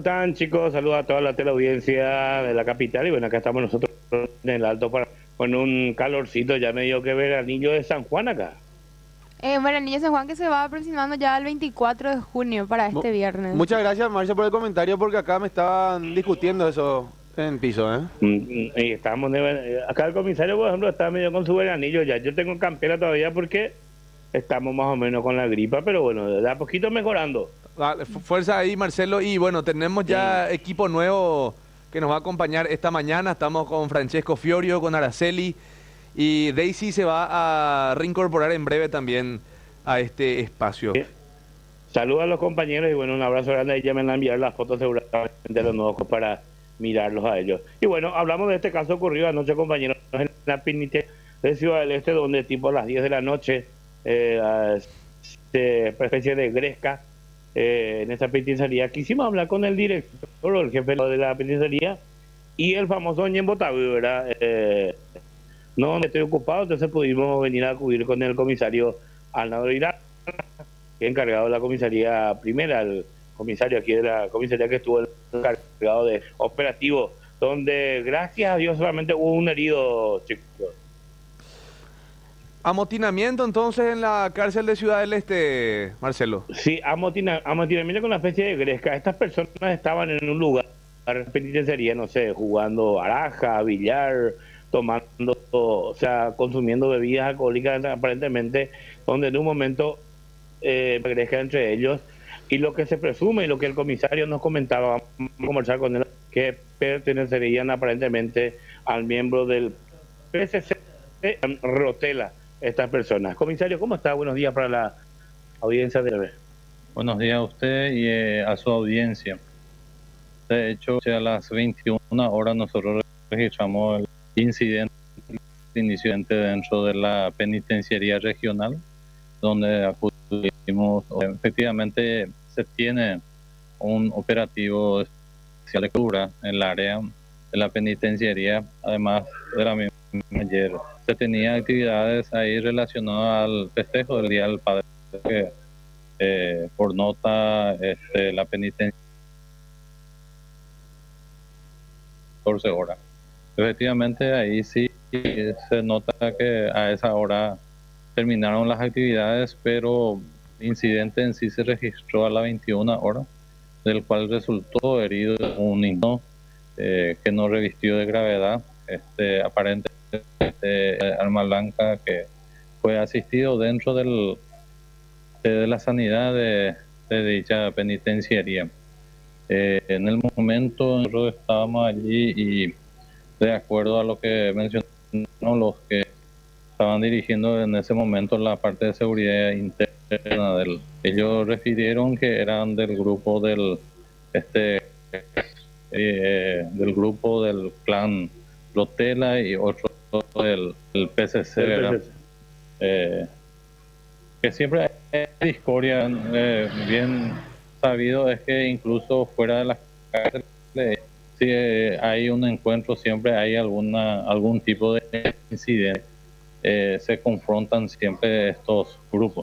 están, chicos? Saludos a toda la teleaudiencia de la capital. Y bueno, acá estamos nosotros en el Alto para con un calorcito ya medio que veranillo de San Juan acá. Bueno, el niño San Juan que se va aproximando ya el 24 de junio para Mu- este viernes. Muchas gracias, Marcia, por el comentario, porque acá me estaban discutiendo eso en piso, ¿eh? Y estamos acá el comisario, por ejemplo, está medio con su veranillo ya. Yo tengo campera todavía porque estamos más o menos con la gripa, pero bueno, de a poquito mejorando. Dale, fuerza ahí, Marcelo. Y bueno, tenemos ya equipo nuevo que nos va a acompañar esta mañana. Estamos con Francesco Fiorio, con Araceli. Y Daisy se va a reincorporar en breve también a este espacio. Saludos a los compañeros y bueno, un abrazo grande. Y ya me van a enviar las fotos seguramente de los nuevos para mirarlos a ellos. Y bueno, hablamos de este caso ocurrido anoche, compañeros, en la penitenciaria de Ciudad del Este, donde tipo a las 10 de la noche, especie de gresca, en esta penitenciaría. Quisimos hablar con el director o el jefe de la penitenciaría y el famoso Ñembotavi, ¿verdad? No, me estoy ocupado, entonces pudimos venir a acudir con el comisario Arnaldo Irán, que es encargado de la comisaría primera, el comisario aquí de la comisaría que estuvo encargado de operativo, donde gracias a Dios solamente hubo un herido, chicos. Amotinamiento entonces en la cárcel de Ciudad del Este, Marcelo. Sí, amotinamiento con una especie de gresca. Estas personas estaban en un lugar penitenciaría, no sé, jugando baraja, billar, tomando, o sea, consumiendo bebidas alcohólicas aparentemente, donde en un momento gresca entre ellos. Y lo que se presume y lo que el comisario nos comentaba, vamos a conversar con él, que pertenecerían aparentemente al miembro del PSC Rotela, estas personas. Comisario, ¿cómo está? Buenos días para la audiencia de TV. Buenos días a usted y a su audiencia. De hecho, a las 21 horas nosotros registramos el incidente dentro de la penitenciaría regional, donde acudimos. Efectivamente, se tiene un operativo especial de cobertura en el área de la penitenciaría, además de la misma ayer. Se tenía actividades ahí relacionadas al festejo del Día del Padre, que por nota la penitencia 14 horas. Efectivamente, ahí sí se nota que a esa hora terminaron las actividades, pero el incidente en sí se registró a las 21 horas, del cual resultó herido un niño que no revistió de gravedad, aparentemente arma blanca, que fue asistido dentro de la sanidad de dicha penitenciaría. En el momento nosotros estábamos allí y de acuerdo a lo que mencionaron los que estaban dirigiendo en ese momento la parte de seguridad interna ellos refirieron que eran del grupo del grupo del clan Rotela y otro del PCC, ¿verdad? Que siempre hay discordia, bien sabido es que incluso fuera de las cárceles, si hay un encuentro, siempre hay algún tipo de incidente, se confrontan siempre estos grupos.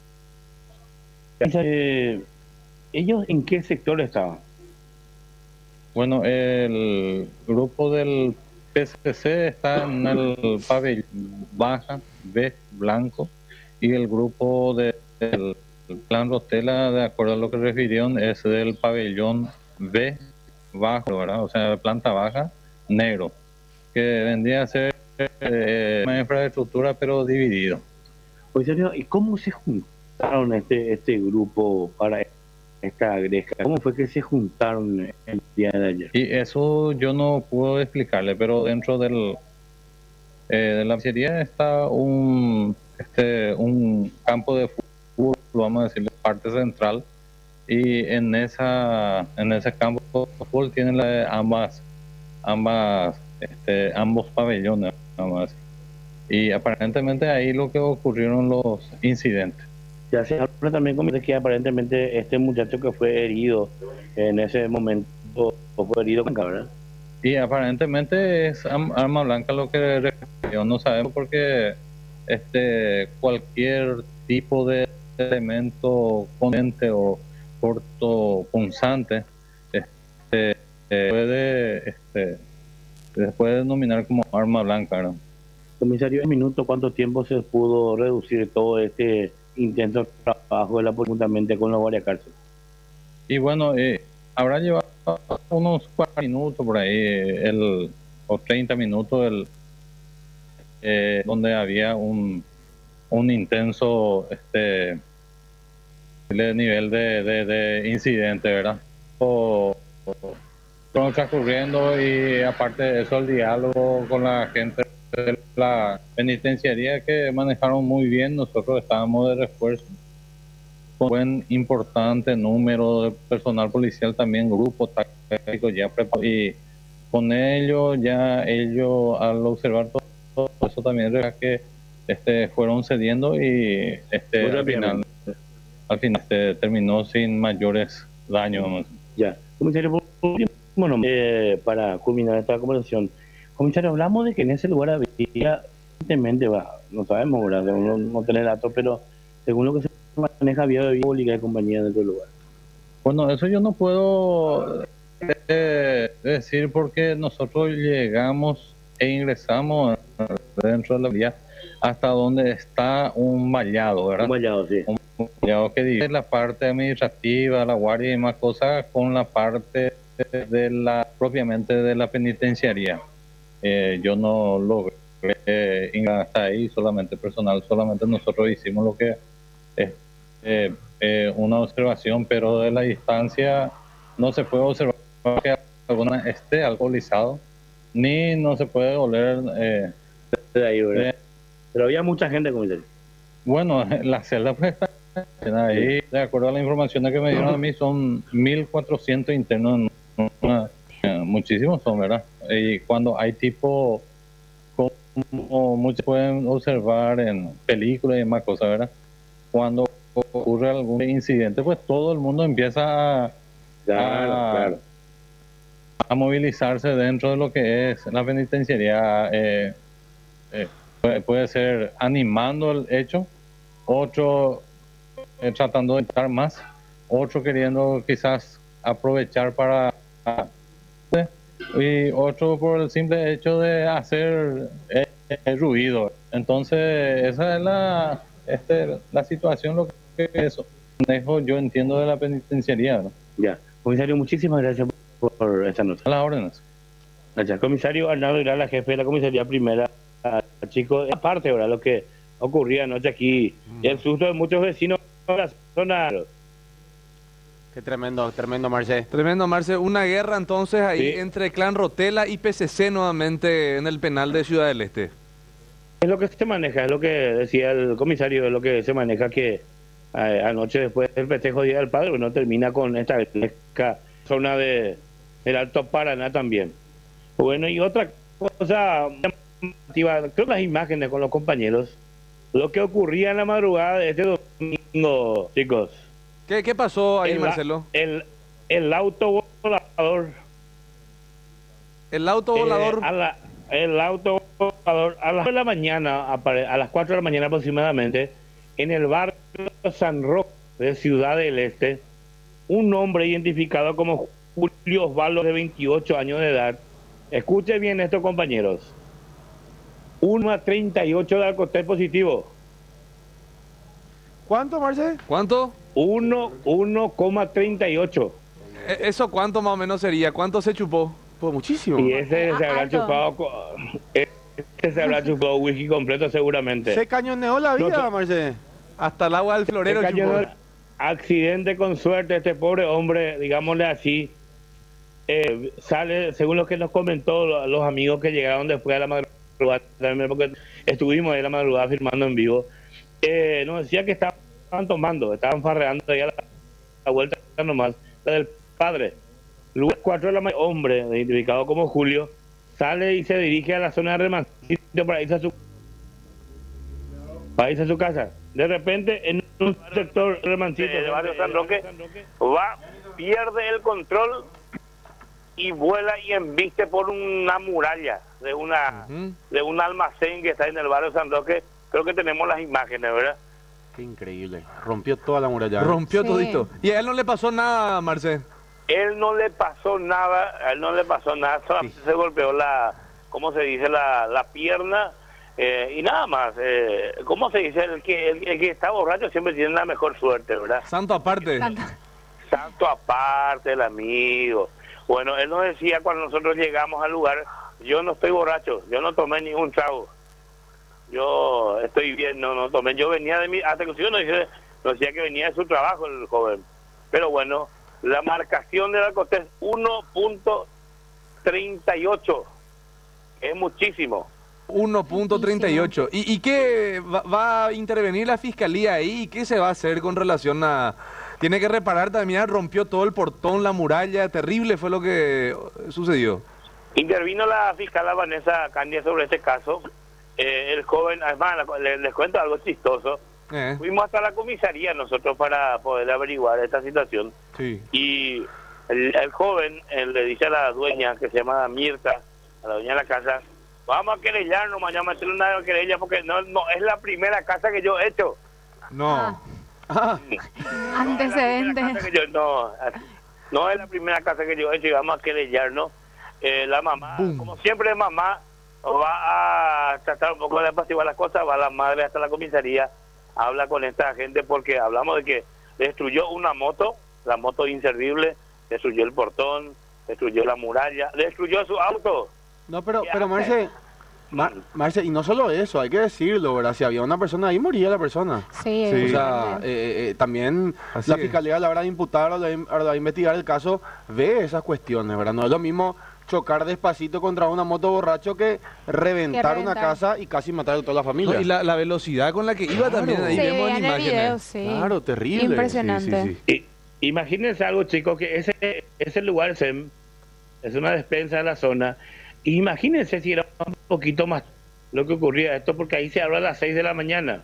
¿Ellos en qué sector estaban? Bueno, el grupo del PCC está en el pabellón baja, B, blanco, y el grupo del Clan Rotela, de acuerdo a lo que refirieron, es del pabellón B, bajo, ¿verdad? O sea, planta baja, negro, que vendría a ser una infraestructura, pero dividido. Pues, ¿y cómo se juntaron este grupo para esta gresca? ¿Cómo fue que se juntaron el día de ayer? Y eso yo no puedo explicarle, pero dentro de la pizzería está un campo de fútbol, vamos a decirle, parte central, y en ese campo de fútbol tienen ambos pabellones, vamos a decir. Y aparentemente ahí lo que ocurrieron los incidentes. Ya se habla también como que aparentemente este muchacho que fue herido en ese momento fue herido con ¿verdad? Y aparentemente es arma blanca lo que refirió. No sabemos porque cualquier tipo de elemento contundente o cortopunzante puede después de denominar como arma blanca, ¿no? Comisario, en minuto, ¿cuánto tiempo se pudo reducir todo este intenso trabajo de la policía juntamente con los guardiacárceles? Y bueno, habrá llevado unos 40 minutos por ahí, o 30 minutos, donde había un intenso nivel de incidente, ¿verdad? Fueron transcurriendo, y aparte de eso, el diálogo con la gente de la penitenciaría, que manejaron muy bien. Nosotros estábamos de refuerzo con un buen importante número de personal policial, también grupos tácticos ya preparados, y con ellos al observar todo eso también que fueron cediendo, y al final terminó sin mayores daños. Ya, comisario, por último, para culminar esta conversación, comisario, hablamos de que en ese lugar había, evidentemente, no sabemos, ¿verdad? No tener datos, pero según lo que se maneja, había bebida alcohólica de compañía dentro del lugar. Bueno, eso yo no puedo decir, porque nosotros llegamos e ingresamos dentro de la vía hasta donde está un vallado, ¿verdad? Un vallado, sí. Un vallado que divide la parte administrativa, la guardia y demás cosas, con la parte propiamente de la penitenciaría. Yo no logré hasta ahí, solamente personal, solamente nosotros hicimos lo que es una observación, pero de la distancia no se puede observar que alguna esté alcoholizado, ni no se puede oler de ahí, ¿verdad? Pero había mucha gente, comisario. Bueno, la celda pues está ahí, de acuerdo a la información que me dieron a mí, son 1.400 internos. Muchísimos son, ¿verdad? Y cuando hay tipo, como muchos pueden observar en películas y demás cosas, ¿verdad? Cuando ocurre algún incidente, pues todo el mundo empieza a movilizarse dentro de lo que es la penitenciaría. Puede ser animando el hecho, otro tratando de estar más, otro queriendo quizás aprovechar para, y otro por el simple hecho de hacer ruido. Entonces esa es la situación, lo que eso yo entiendo de la penitenciaría, ¿no? Ya, comisario, muchísimas gracias por esta nota. A las órdenes. Gracias. Comisario Arnaldo Irala, jefe de la comisaría primera. Chicos, aparte, ¿verdad? Lo que ocurría anoche aquí, y el susto de muchos vecinos de la zona. Qué tremendo, Marce. Tremendo, Marce. Una guerra entonces ahí Sí. entre Clan Rotela y PCC nuevamente en el penal de Ciudad del Este. Es lo que se maneja, es lo que decía el comisario, es lo que se maneja, que anoche, después del festejo Día del Padre, no termina con esta zona del Alto Paraná también. Bueno, y otra cosa llamativa, creo que las imágenes con los compañeros, lo que ocurría en la madrugada de este domingo, chicos. ¿Qué pasó ahí, Marcelo? El auto volador. El auto volador. El auto volador a las 4 de la mañana, a las 4 de la mañana aproximadamente, en el barrio San Roque de Ciudad del Este, un hombre identificado como Julio Osvaldo, de 28 años de edad. Escuchen bien esto, compañeros. 1,38 de alcohol positivo. ¿Cuánto, Marce? ¿Cuánto? 1,38. ¿Eso cuánto más o menos sería? ¿Cuánto se chupó? Pues muchísimo. Y ese se habrá alto. chupado whisky completo seguramente. Se cañoneó la vida, No, Marce. Hasta el agua del florero Se cayó chupó. en accidente con suerte, este pobre hombre, digámosle así. Sale, según lo que nos comentó los amigos que llegaron después de la madrugada, también porque estuvimos ahí la madrugada firmando en vivo, nos decía que estaban tomando, estaban farreando ahí a la vuelta nomás, la del padre. Luego, 4 de la mañana, hombre identificado como Julio sale y se dirige a la zona de Remancito para irse a su casa. De repente, en un sector Remancito de barrio San Roque, pierde el control y vuela y embiste por una muralla de un almacén que está en el barrio San Roque. Creo que tenemos las imágenes, ¿verdad? Qué increíble. Rompió toda la muralla. Rompió Sí. todito. Y a él no le pasó nada, Marce. Él no le pasó nada, a él no le pasó nada, solamente se golpeó ¿cómo se dice? La pierna y nada más. ¿Cómo se dice? El que está borracho siempre tiene la mejor suerte, ¿verdad? Santo aparte. Santo aparte, el amigo. Bueno, él nos decía cuando nosotros llegamos al lugar, yo no estoy borracho, yo no tomé ningún trago. Yo estoy bien, no tomé. Yo venía de mi... Hasta que yo nos decía que venía de su trabajo el joven. Pero bueno, la marcación del alcotés 1.38. Es muchísimo. 1.38. ¿Y qué va a intervenir la fiscalía ahí? ¿Qué se va a hacer con relación a...? Tiene que reparar también, rompió todo el portón, la muralla, terrible fue lo que sucedió. Intervino la fiscal Vanessa Candia sobre este caso. El joven, además, les cuento algo chistoso. Fuimos hasta la comisaría nosotros para poder averiguar esta situación. Sí. Y el joven le dice a la dueña, que se llama Mirta, a la dueña de la casa, vamos a querellarnos, mañana a meterle una querella porque no es la primera casa que yo he hecho. No. Antecedentes. No es la primera casa que yo he hecho y vamos a querellarnos. La mamá, como siempre mamá, va a tratar un poco de apaciguar las cosas, va la madre hasta la comisaría, habla con esta gente porque hablamos de que destruyó una moto, la moto inservible, destruyó el portón, destruyó la muralla, destruyó su auto. No, pero Marce, y no solo eso, hay que decirlo, ¿verdad? Si había una persona ahí, moría la persona. Sí, O sea, también Así la es. fiscalía a la hora de imputar, a la hora de investigar el caso, ve esas cuestiones, ¿verdad? No es lo mismo chocar despacito contra una moto borracho que reventar una casa y casi matar a toda la familia. No, y la velocidad con la que iba también, ahí se vemos veía en en el imágenes. video, sí. Claro, terrible. Impresionante. Sí, sí, sí. Imagínense algo, chicos, que ese lugar es una despensa de la zona. Imagínense si era un poquito más lo que ocurría esto, porque ahí se habla a las 6 de la mañana.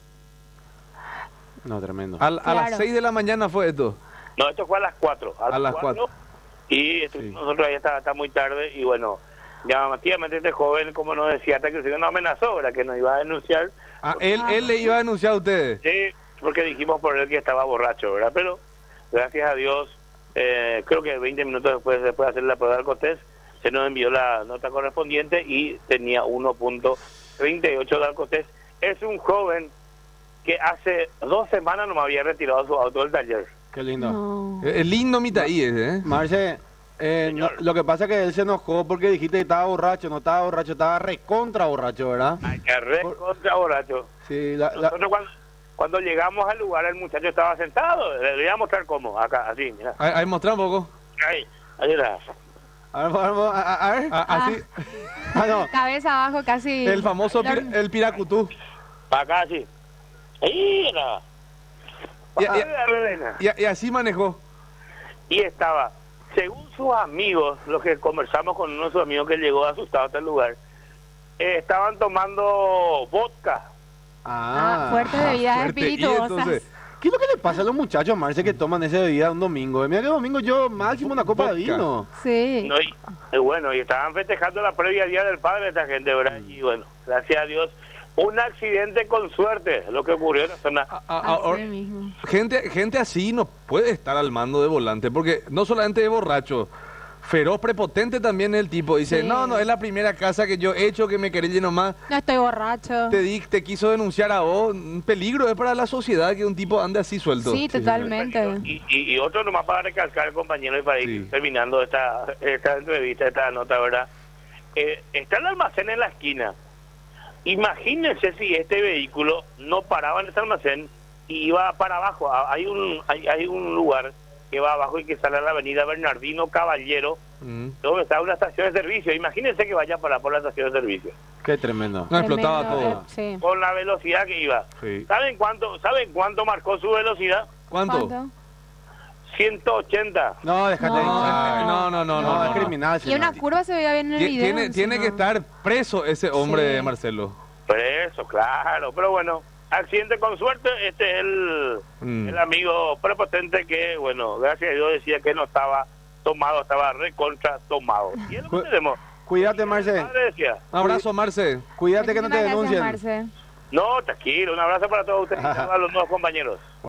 No, tremendo. A las 6 de la mañana fue esto. No, esto fue a las 4. A las 4. Y nosotros ahí está muy tarde y bueno, llamativamente este joven, como nos decía, hasta que nos amenazó, ¿verdad? Que nos iba a denunciar. Él le iba a denunciar a ustedes. Sí, porque dijimos por él que estaba borracho, ¿verdad? Pero gracias a Dios, creo que 20 minutos después de hacer la prueba del alcotés, se nos envió la nota correspondiente y tenía 1.38 de alcotés. Es un joven que hace 2 semanas no me había retirado su auto del taller. Qué lindo. No. Es lindo mi taí ese, ¿eh? Marce, lo que pasa es que él se enojó porque dijiste que estaba borracho, no estaba borracho, estaba recontra borracho, ¿verdad? Ay, que recontra borracho. Sí, Nosotros cuando llegamos al lugar, el muchacho estaba sentado. Le voy a mostrar cómo, acá, así, mira. Ahí mostrá un poco. Ahí era. A ver. Así. No. Cabeza abajo casi. El famoso el piracutú. Acá, así. Ahí era. Y así manejó. Y estaba, según sus amigos, los que conversamos con uno de sus amigos que llegó asustado a este lugar, estaban tomando vodka. Fuertes bebidas fuerte. Y espirituosas. entonces, ¿Qué es lo que le pasa a los muchachos, Marce, que toman esa bebida un domingo? Mira que domingo yo máximo una copa de vino. Sí. No, y bueno, y estaban festejando la previa Día del Padre esta gente, ¿verdad? Y bueno, gracias a Dios, un accidente con suerte, lo que ocurrió en la zona. Así mismo. gente así no puede estar al mando de volante, porque no solamente es borracho, feroz, prepotente también es el tipo. Dice, Sí. no, es la primera casa que yo he hecho, que me querelle nomás. No estoy borracho. Te quiso denunciar a vos. Un peligro es para la sociedad que un tipo ande así suelto. Sí, totalmente. Y otro nomás para recalcar, compañero, y para ir Sí. terminando esta entrevista, esta nota, ¿verdad? Está el almacén en la esquina. Imagínense si este vehículo no paraba en ese almacén y iba para abajo. Hay un lugar que va abajo y que sale a la avenida Bernardino Caballero, donde está una estación de servicio. Imagínense que vaya para por la estación de servicio. Qué tremendo. No explotaba Tremendo, todo. Sí. Con la velocidad que iba. Sí. ¿Saben cuánto marcó su velocidad? ¿Cuánto? 180. No, déjate de hinchar. No, es criminal. Y una curva se veía bien en el video. Tiene que estar preso ese hombre, Sí. Marcelo. Preso, claro. Pero bueno, accidente con suerte. Este es el amigo prepotente que, bueno, gracias a Dios decía que no estaba tomado, estaba recontra tomado. Y es lo que tenemos. Cuídate, Marce. Mi padre decía, Un abrazo, Marce. Cuídate que no te Muchísimas denuncien. gracias, Marce. no, tranquilo, un abrazo para todos ustedes y a los nuevos compañeros.